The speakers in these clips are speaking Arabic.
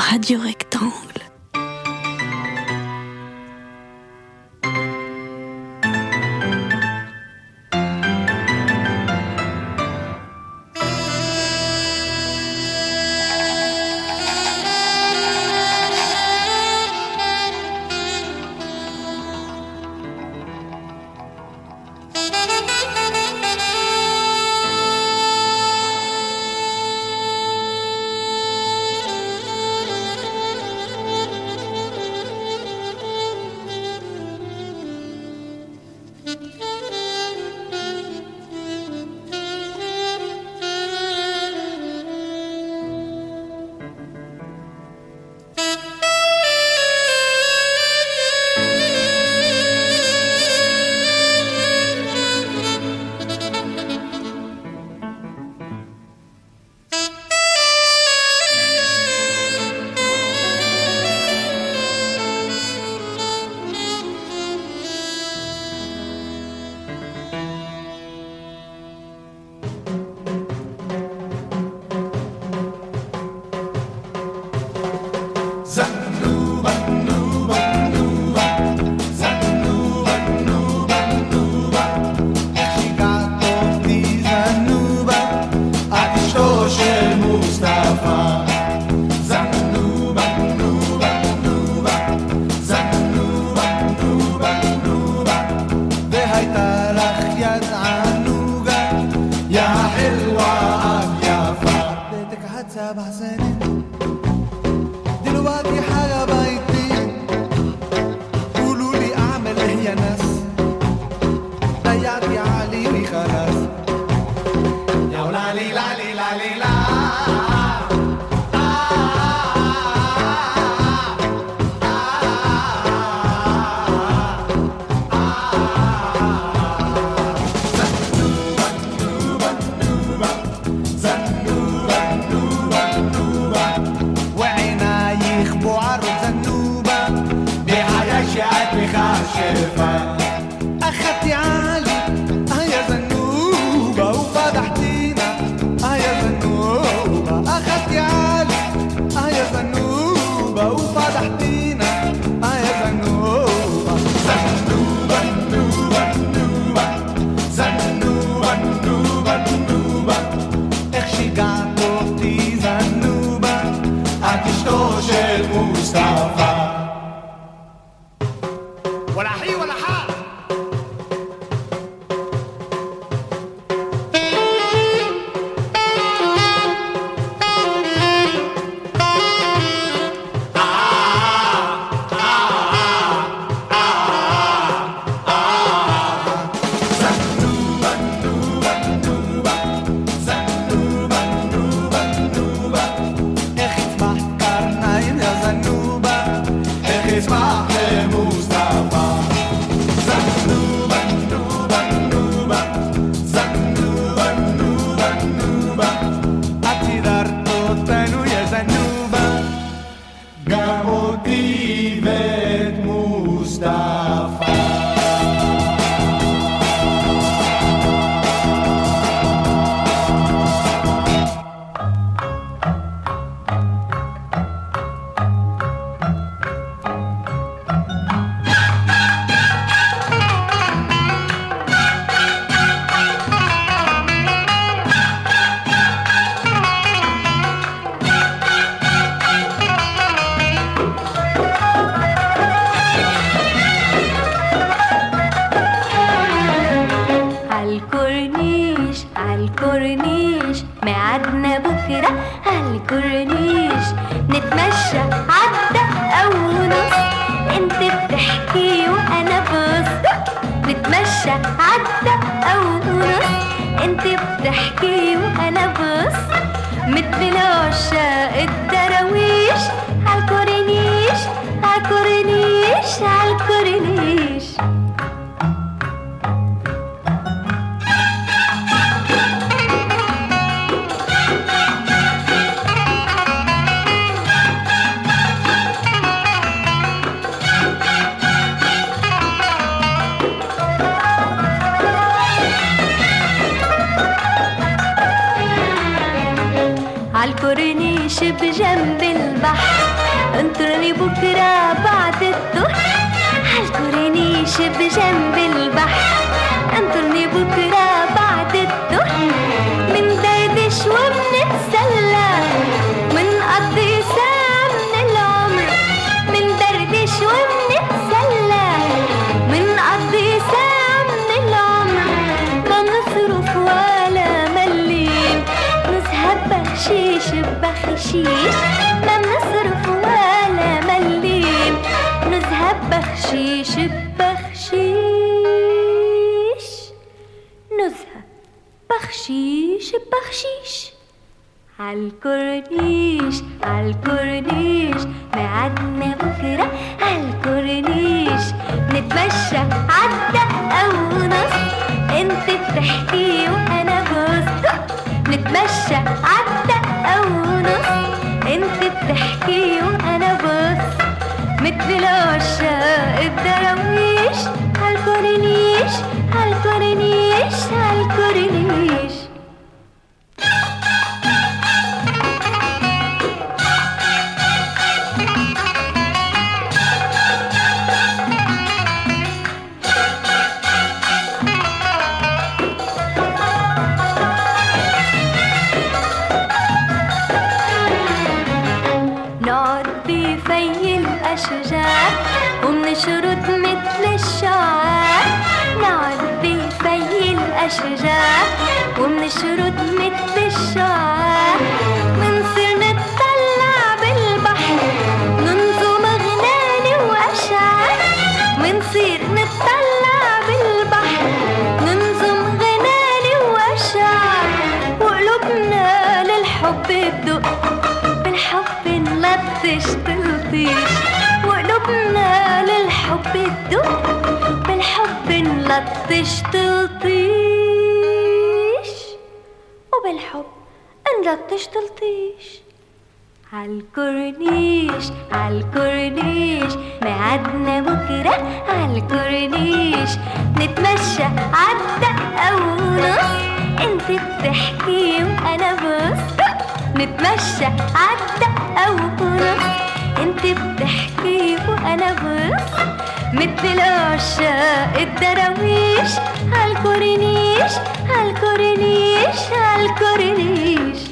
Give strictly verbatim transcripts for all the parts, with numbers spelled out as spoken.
Radio Rectangle. عالكورنيش بجنب البحر، انطرني بكرة بعد الظهر عالكورنيش بجنب البحر، انطرني بكرة بعد الظهر. من دردش ومنتسلى منقضي ساعة من العمر، من دردش ومنتسلى منقضي ساعة من العمر. ما بنصرف ولا مليم نذهب بخشيش ببخشيش، ما بنصرف ولا مليم نذهب بخشيش ببخشيش، نذهب بخشيش ببخشيش عالكورنيش عالكورنيش. ميعادنا بكرة عالكورنيش، نتمشى عالدقة ونص انت بتحكي وانا بص، نتمشى عالدقة ونص انت بتحكي وانا بص. مثل العشاق الدراويش عالكورنيش عالكورنيش عالكورنيش. الأشجار ومنشرد مثل الشعار، نعدي في الأشجار ومنشرد مثل الشعار. منصير نتطلع بالبحر ننظم أغناني وأشعار، منصير نتطلع بالبحر ننظم غناني وأشعار. وقلوبنا للحب بدق بالحب نلطش تلطيش، وقلوبنا للحب تدق بالحب نلطش تلطيش، وبالحب نلطش تلطيش. عالكورنيش عالكورنيش ميعادنا بكرة عالكورنيش، نتمشى عالدقة ونص انت بتحكي وانا بص، نتمشى عالدقة ونص انت بتحكي وانا بص. مثل العشاق الدراويش عالكورنيش عالكورنيش عالكورنيش.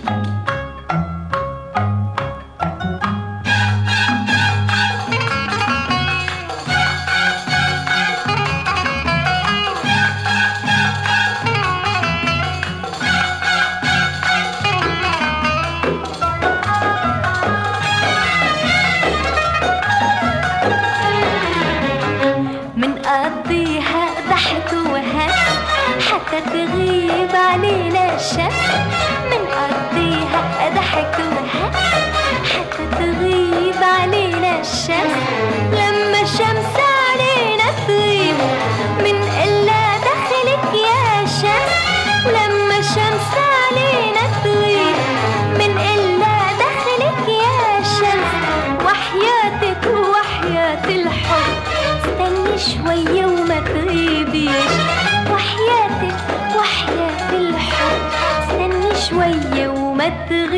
منقضيها ضحك وهز حتى تغيب علينا الشمس، منقضيها ضحك وهز حتى تغيب علينا الشمس. لما الشمس علينا تغيب من إلا دخلك يا شمس، ولما الشمس علينا تغيب من إلا دخلك يا شمس. وحياتك وحياة الحب استني شوية وما تغيبيش، وحياتك وحياة الحب استني شوية وما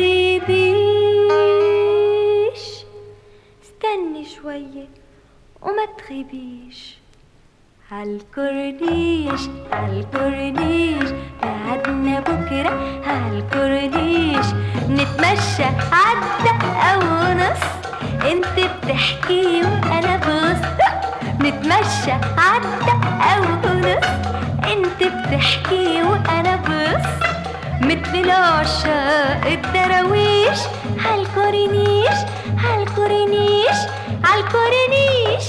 تغيبيش، استني شوية وما تغيبيش. عالكورنيش عالكورنيش ميعادنا بكرة عالكورنيش، نتمشى عالدقة ونص انت بتحكي وانا بص، نتمشى عالدقة ونص انت بتحكي وانا بص. مثل العشاق الدراويش عالكورنيش عالكورنيش عالكورنيش.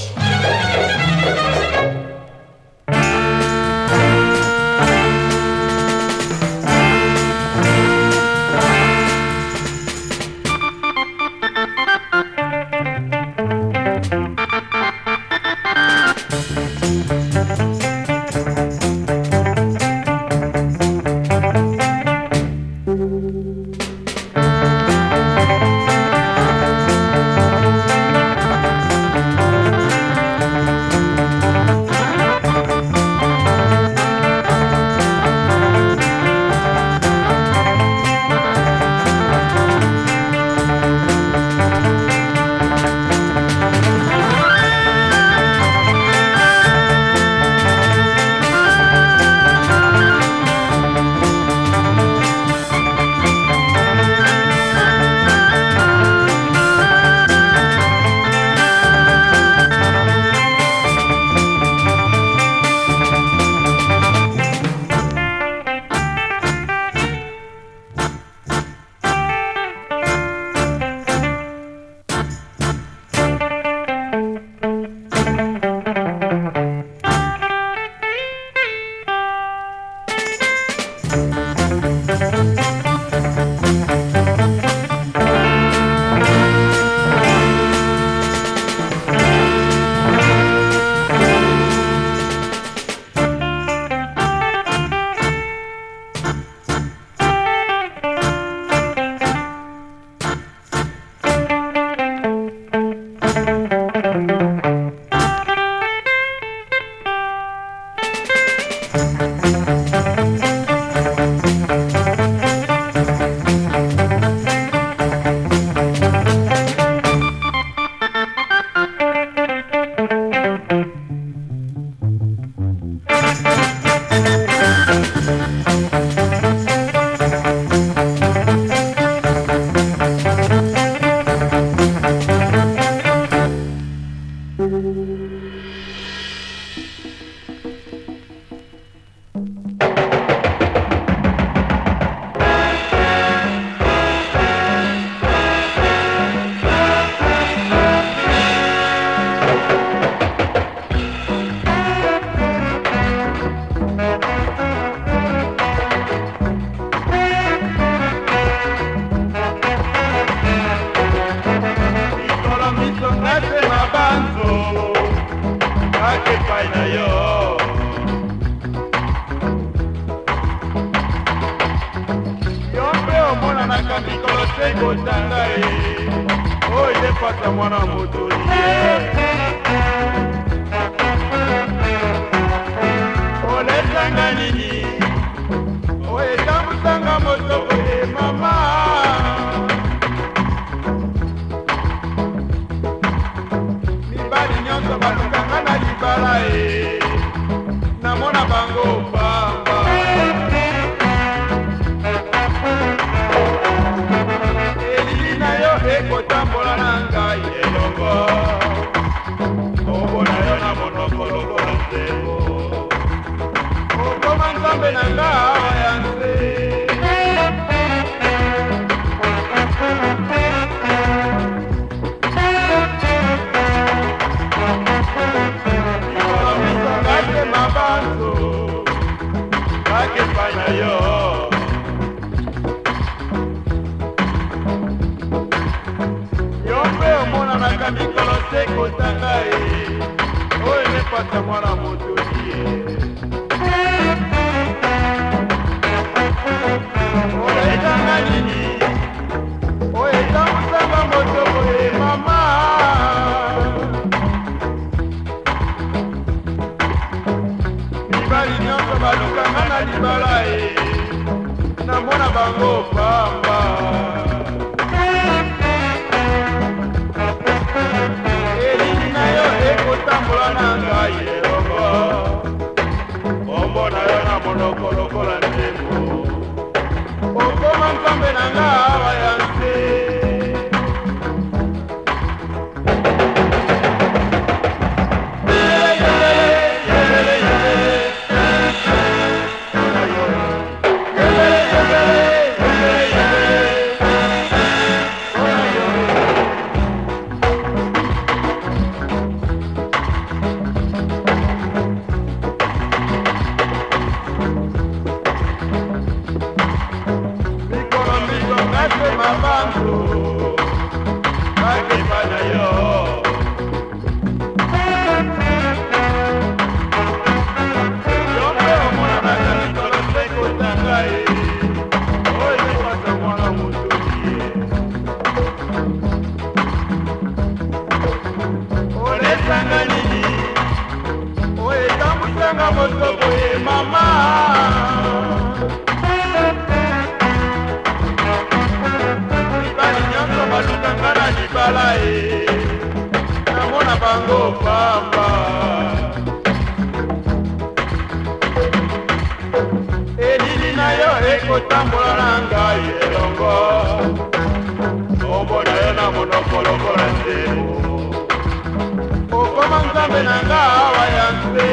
ngai oyo epata mwana motoli olesanga nini oyo etambusanga motoko ye mama mibali nyonso balukanga na libala ye namona bango pamba elili na yo ekotambola na ngai elongo obona yo na monoko lokola nzembo okoma nzambe na nga awa ya nse ikolomisongate mabanzo akepa na yo yo mpe omonanaka mikolo te kotanga ye oyo nepata mwana motoli ye oletanga nini oyo etambusanga motoko ye mama mibali nyonso balukanga na libala ye namona bango pamba elili na yo ekotambola na ngai elongo ombona yo na monoko lokola nzembo okoma nzambe na nga awa ya nse mabanzo bakepa na yo yo mpe omonanaka mikolo te kotanga ye oyo epata mwana motoli ye olesanga nini oyo etambusanga motoko ye mama balukanga na libala ye namona bango pamba elili na yo ekotambola na ngai elongo ombona yo na monoko lokola nzembo okoma nzambe na nga awa ya nse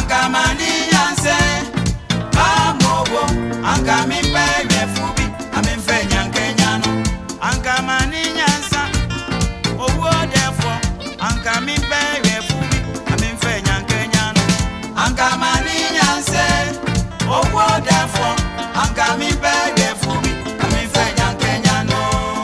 Anka mani yanse Amobo Anka mi pege fubi Amin fe nyanke nyano Anka mani yansa Owo defo Anka mi pege fubi Amin fe nyanke nyano Anka mani yanse Owo defo Anka mi pege fubi Amin fe nyanke nyano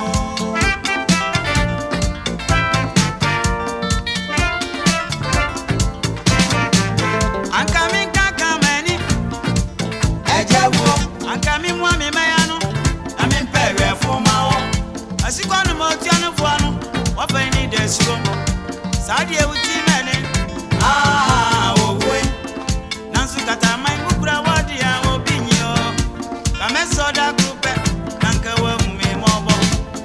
Anka mi kaka meni Ejewo Anka mi mwa mi meyano Amin pege fuma o Asikonu mo tiano fuano Wafa ni desiko Saudi e uti mene Ah owe Nansu kata mai bukura wadi ya obinyo Kame soda kupe Nanka we mumi mobo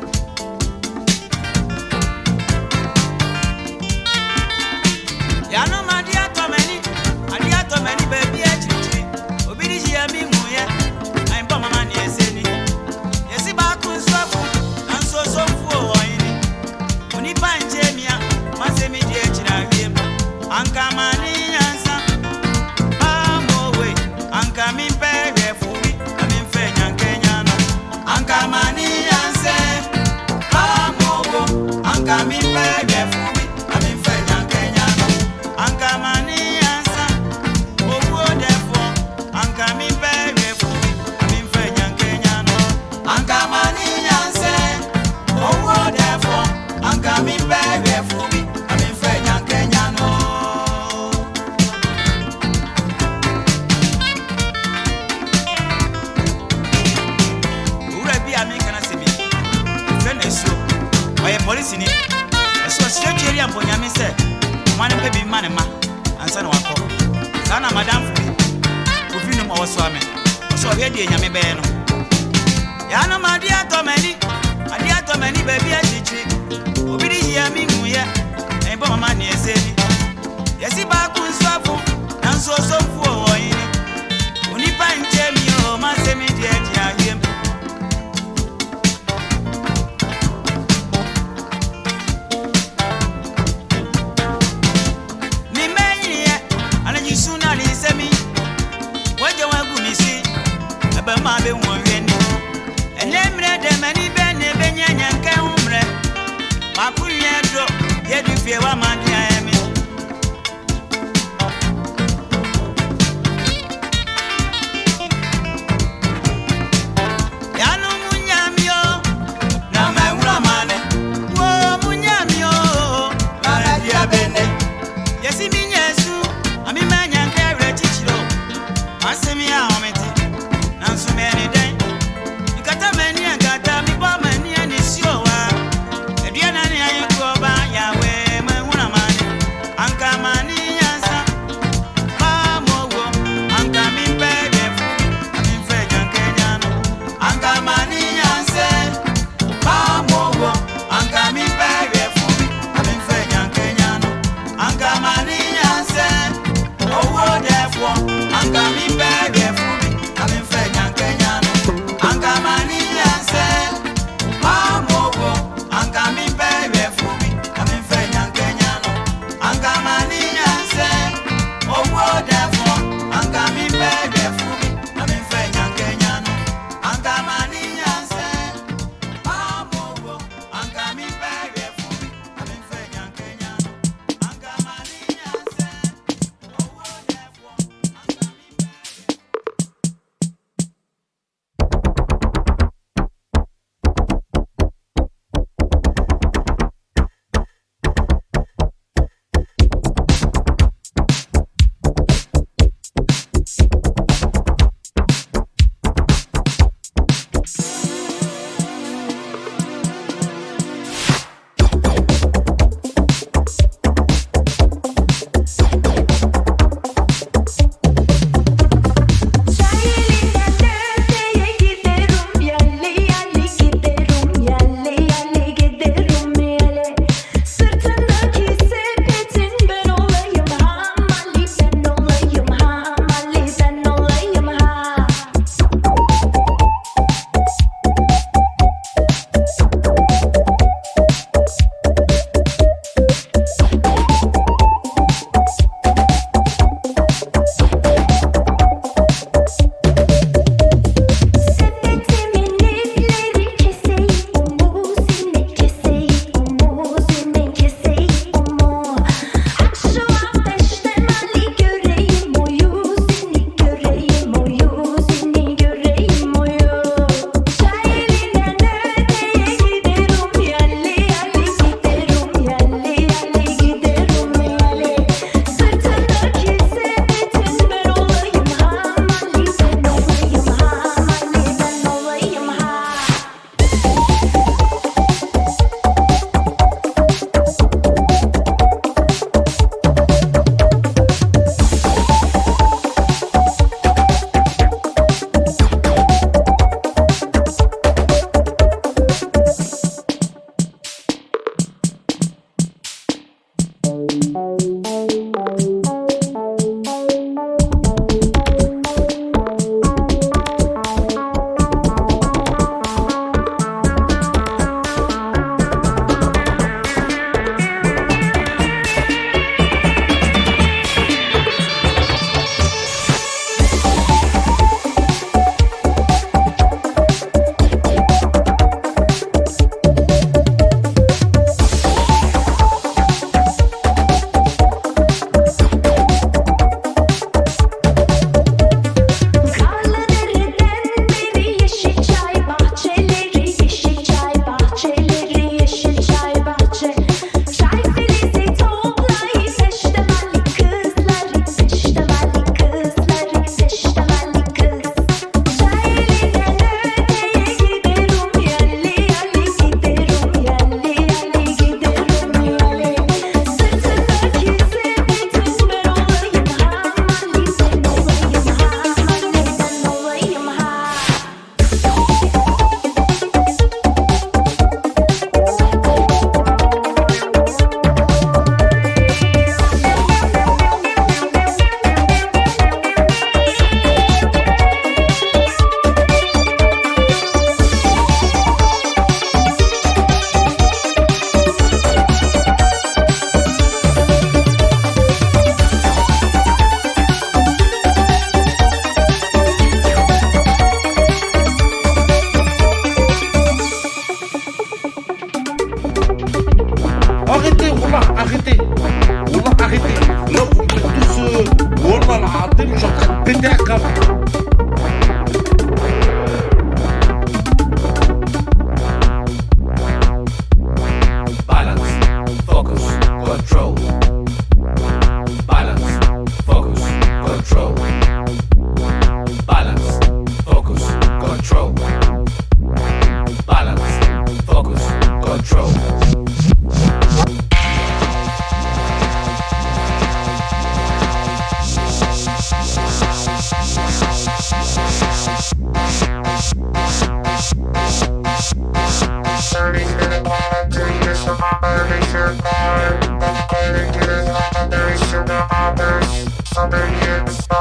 Yano madia to meni Adia to meni baby e chichi Obidi jia mi muye Aimpo mama ni eseni Yesi baku nswafu Nanso sofu o ini Unipa nchemia Masemi die chira wiem Anka mani yansa Amowe Anka mi pege fubi Amin fe nyanke nyano Anka mani yanse Amowo Anka mi pege fubi Amin fe nyanke nyano Anka mani yansa Owo defo Anka mi pege fubi Amin fe nyanke nyano Anka mani yanse Owo defo Anka mi pege fubi Amin fe nyanke nyano Ura bi ami kana semi Friend eso Oye police ni Eso straight area mponya mi se Mane pe bi mane ma Ansa na wako Sana madam fubi Ofi no mo so ame So we de nyame be no Ya no madi atomani Adi atomani baby achichi Obi di ya mi muye Embo mama ni eseni Yesi ba ku nswafu Nanso sofu o yini Unipa nchemi o masemi die dia yem Mi menye Ana jisuna li semi Waje wangu misi Ebe ma be wonweni Enemre de mani bene benya nyanke umre Makunye do Yedu fie wa mandi ya emi Yanu munyamio Na mewura mane Wo munyamio Na media bene Yesi minyesu Ami menyanke re chichiro Asemi ya ometi Nansu meni den Nikata meni angata Mi bo meni anisio wa Ediana ni ayikuoba Yawe mewura mane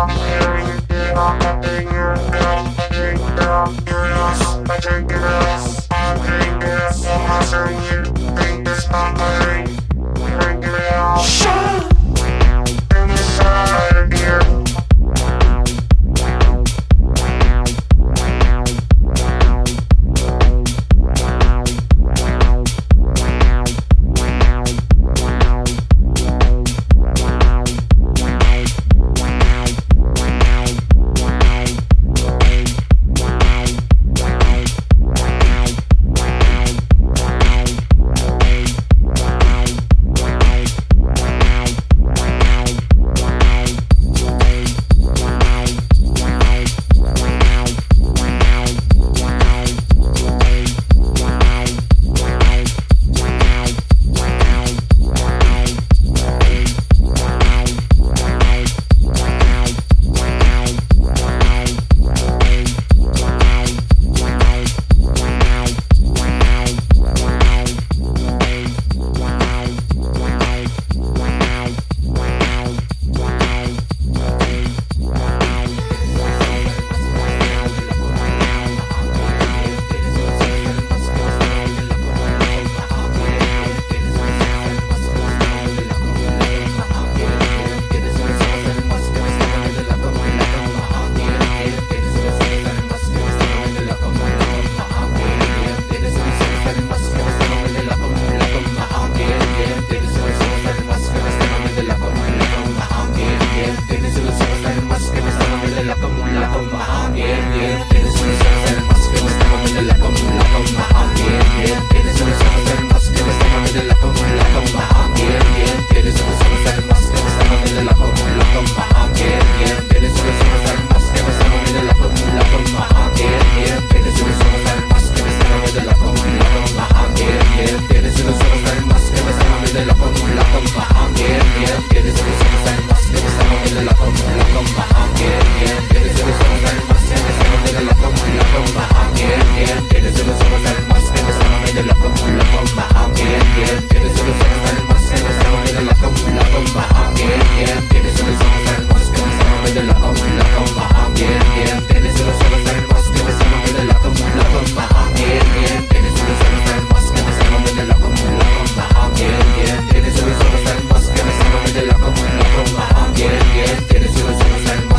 Yeah, yeah,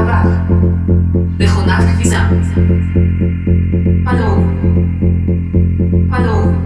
grave. מכונת כביזה. פלון. פלון.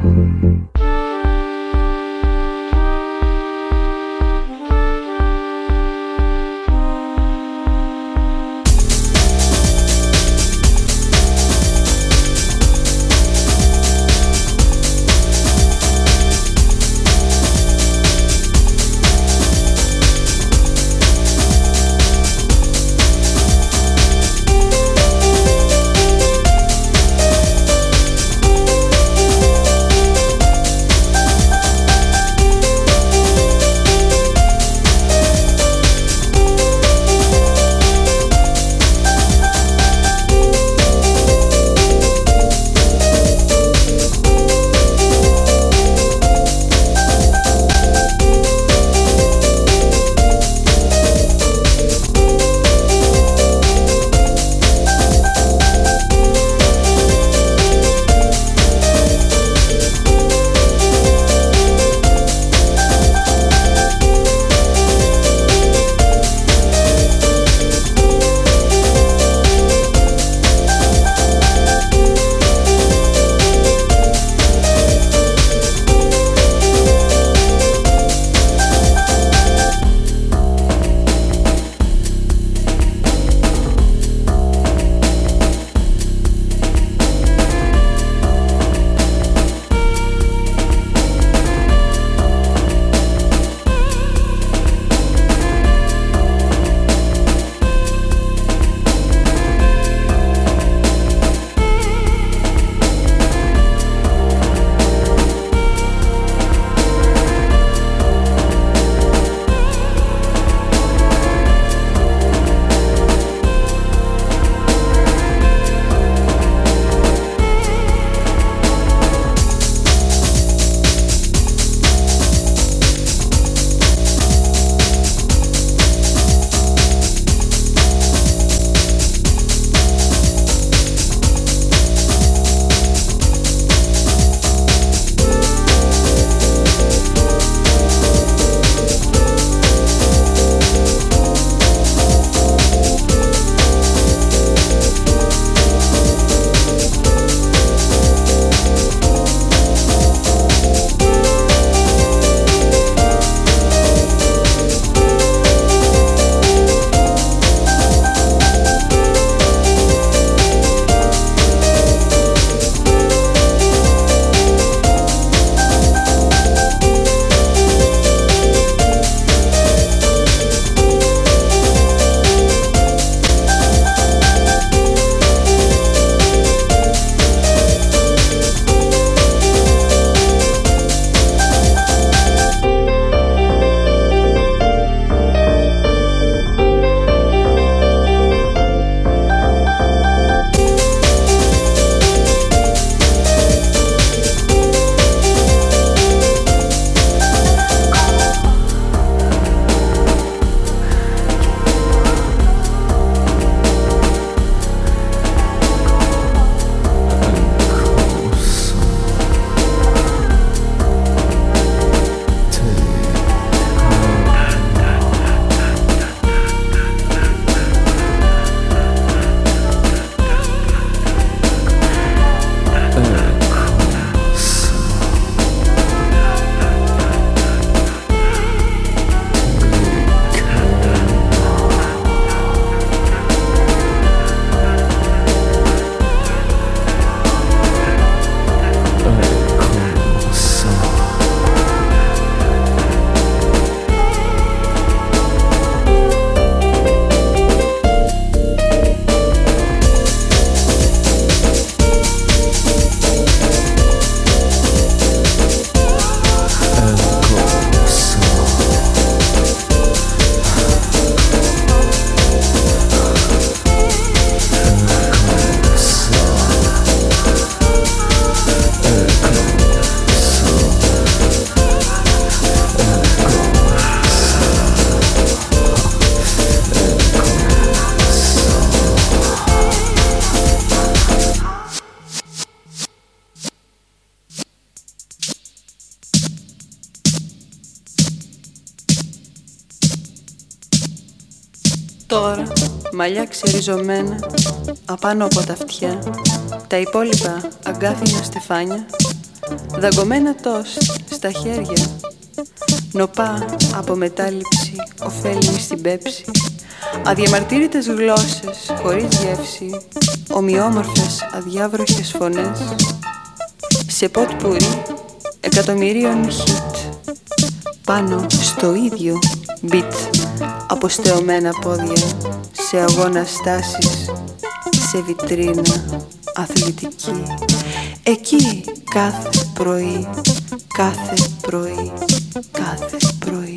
τώρα μαλλιά ξεριζωμένα απάνω από τα αυτιά, τα υπόλοιπα αγκάθινα στεφάνια, δαγκωμένα τόστ στα χέρια, νοπά από μετάληψη ωφέλιμη στην πέψη, αδιαμαρτύρητες γλώσσες χωρίς γεύση, ομοιόμορφες αδιάβροχες φωνές, σε ποτ πουρί εκατομμυρίων χιτ, πάνω στο ίδιο μπιτ, αποστεωμένα πόδια σε αγώνα στάσεις, σε βιτρίνα αθλητική. Εκεί κάθε πρωί, κάθε πρωί, κάθε πρωί.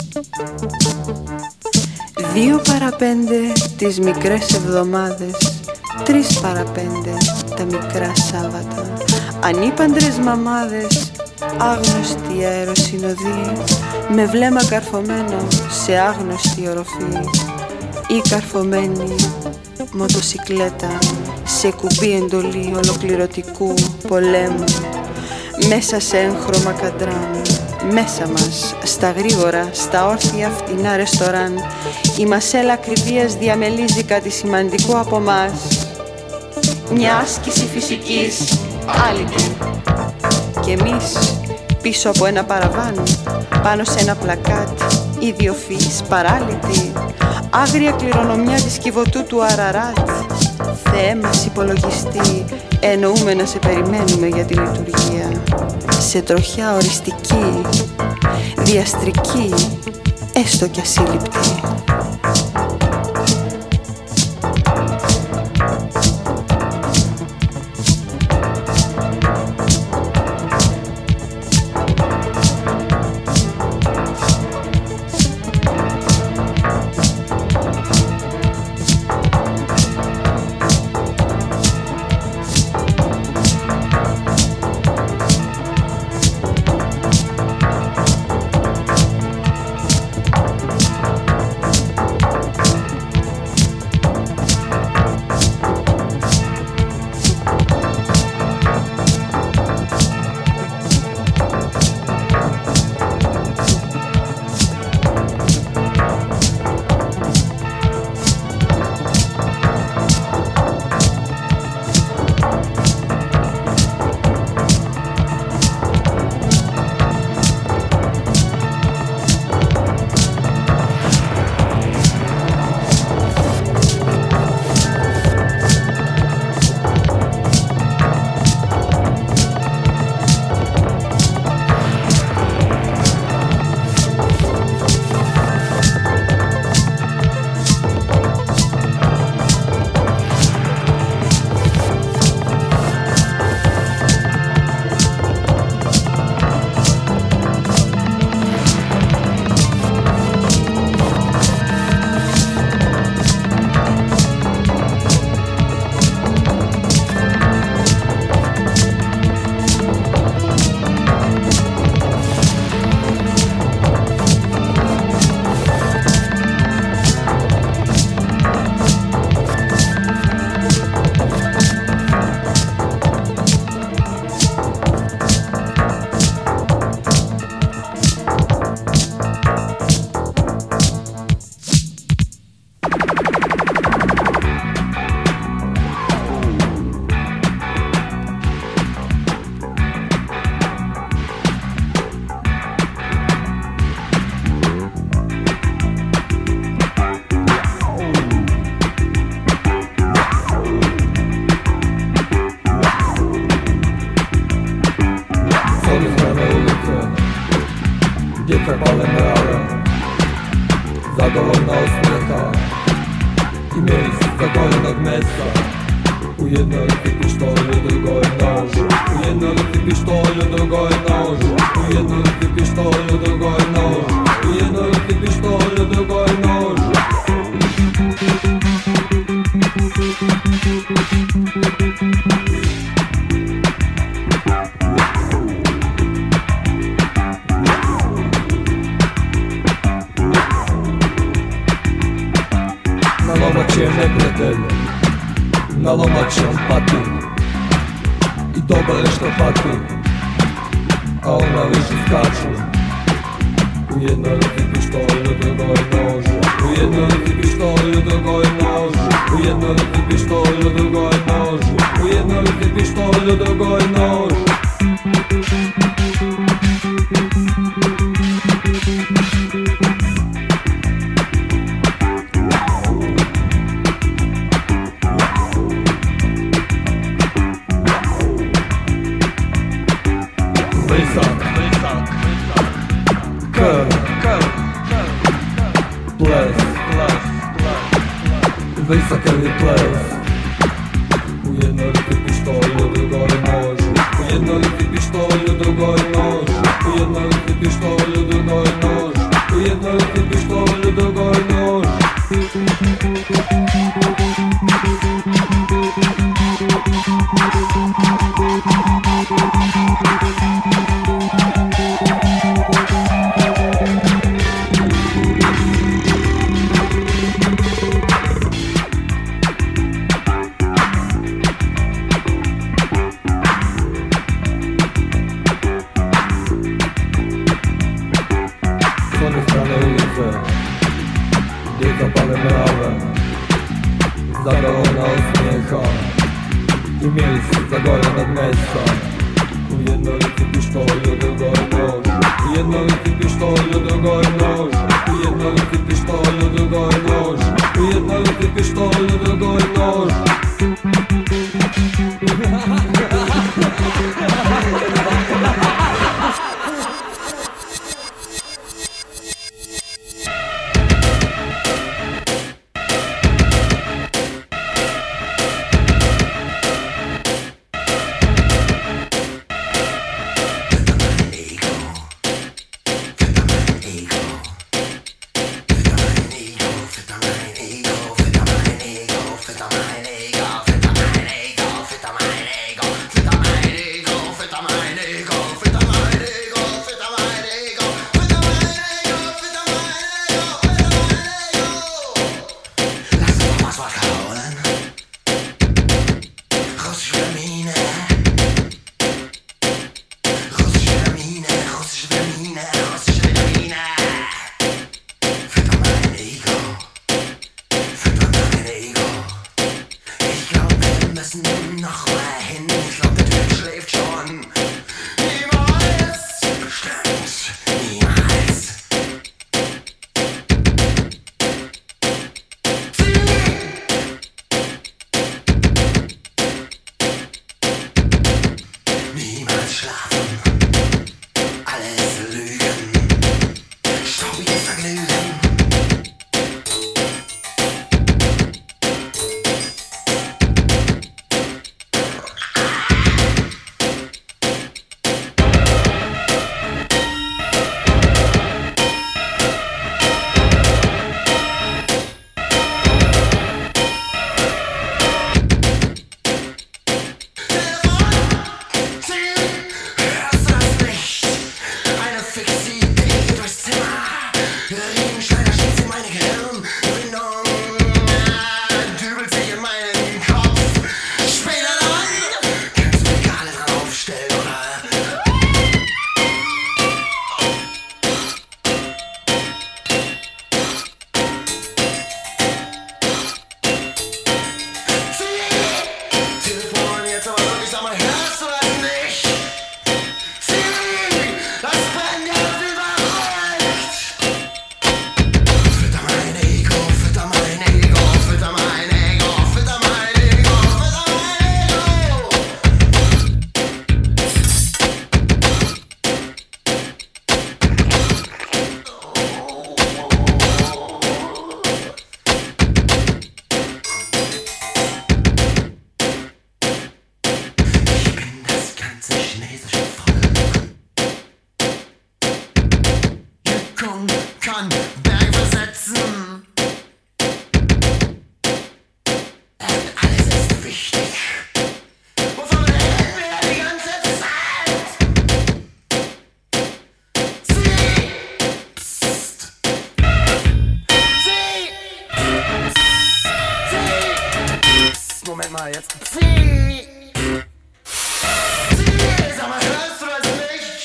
Δύο παραπέντε τις μικρές εβδομάδες, τρεις παραπέντε τα μικρά Σάββατα, ανήπαντρες μαμάδες, άγνωστη αεροσυνοδή, με βλέμμα καρφωμένο σε άγνωστη οροφή, ή καρφωμένη μοτοσικλέτα σε κουμπί εντολή ολοκληρωτικού πολέμου, μέσα σε έγχρωμα καντράν, μέσα μας, στα γρήγορα, στα όρθια φτηνά ρεστοράν, η μασέλα ακριβίας διαμελίζει κάτι σημαντικό από μας. Μια άσκηση φυσικής, άλυτη. Και εμείς, πίσω από ένα παραβάν, πάνω σε ένα πλακάτ, ιδιοφυής, παράλυτη, άγρια κληρονομιά της Κιβωτού του Αραράτ. Θεέ μας υπολογιστή, εννοούμε να σε περιμένουμε για τη λειτουργία. Σε τροχιά οριστική, διαστρική, έστω κι ασύλληπτη. U jedno ruki pištolj, u drugoj nož. U jedno lubi pištolj, u drugoj nož. U jedno lubi pištolj, u drugoj nož. U jedno lubi pištolj, u drugoj nož. Wysokowy ples. U jedno lubi pištolj, u drugoj nož. U jedno lubi pištolj, u drugoj nož. U jedno lubi pištolj, u drugoj nož. U jedno lubi pištolj, u drugoj nož. Zadowolona uśmiecha i miejsce zagorę nad mesa. U jednolity pisztol, u drugoj noż. U jednolity pisztol, u drugoj noż. U jednolity pisztol, u drugoj noż. U jednolity pisztol, u drugoj noż.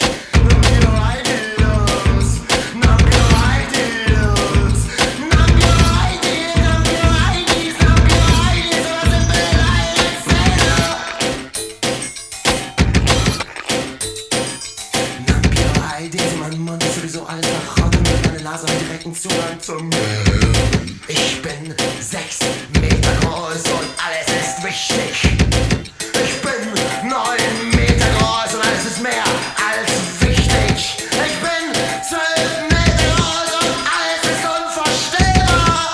Now sechs Meter groß und alles ist wichtig. Ich bin neun Meter groß und alles ist mehr als wichtig. Ich bin zwölf Meter groß und alles ist unvorstellbar.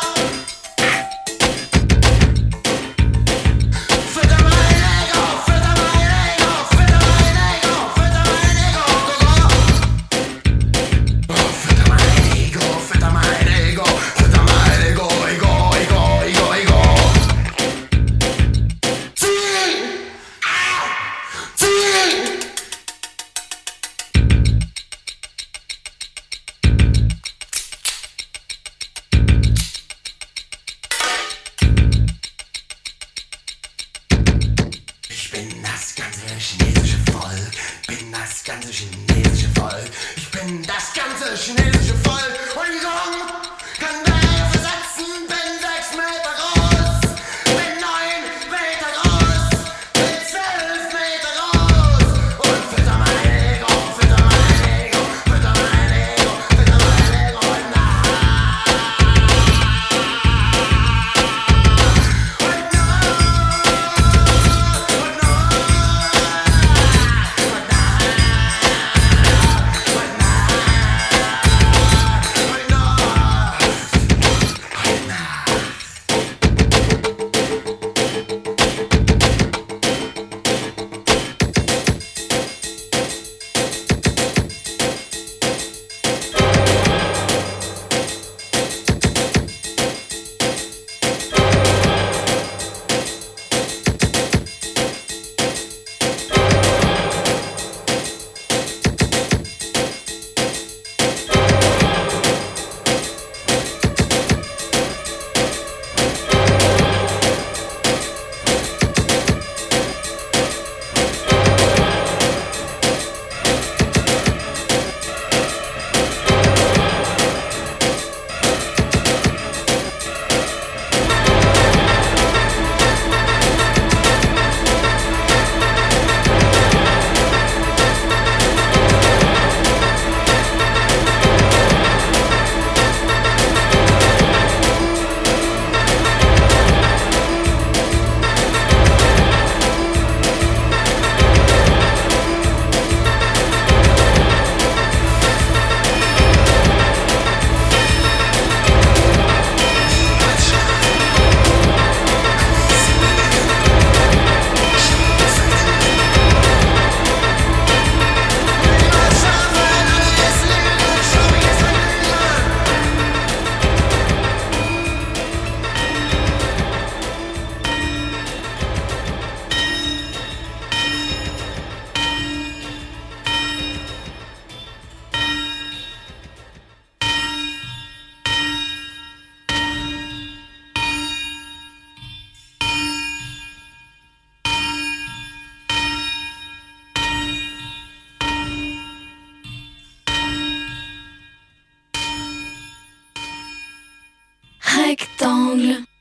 Fütter mein Ego, fütter mein Ego, fütter mein Ego, fütter mein Ego, oh, fütter mein Ego, fütter mein Ego, fütter mein Ego, Ego, Ego, Ego, Ego. Zieh! Ah! Zieh! Ich bin das ganze chinesische Volk, bin das ganze chinesische Volk, ich bin das ganze chinesische Volk und Gong kann Berge versetzen, bin sechs Meter groß, bin neun Meter groß, bin zwölf Meter groß und fütter mein Ego, fütter mein Ego, fütter mein Ego, fütter mein Ego und nah. Und nah. Rectangle.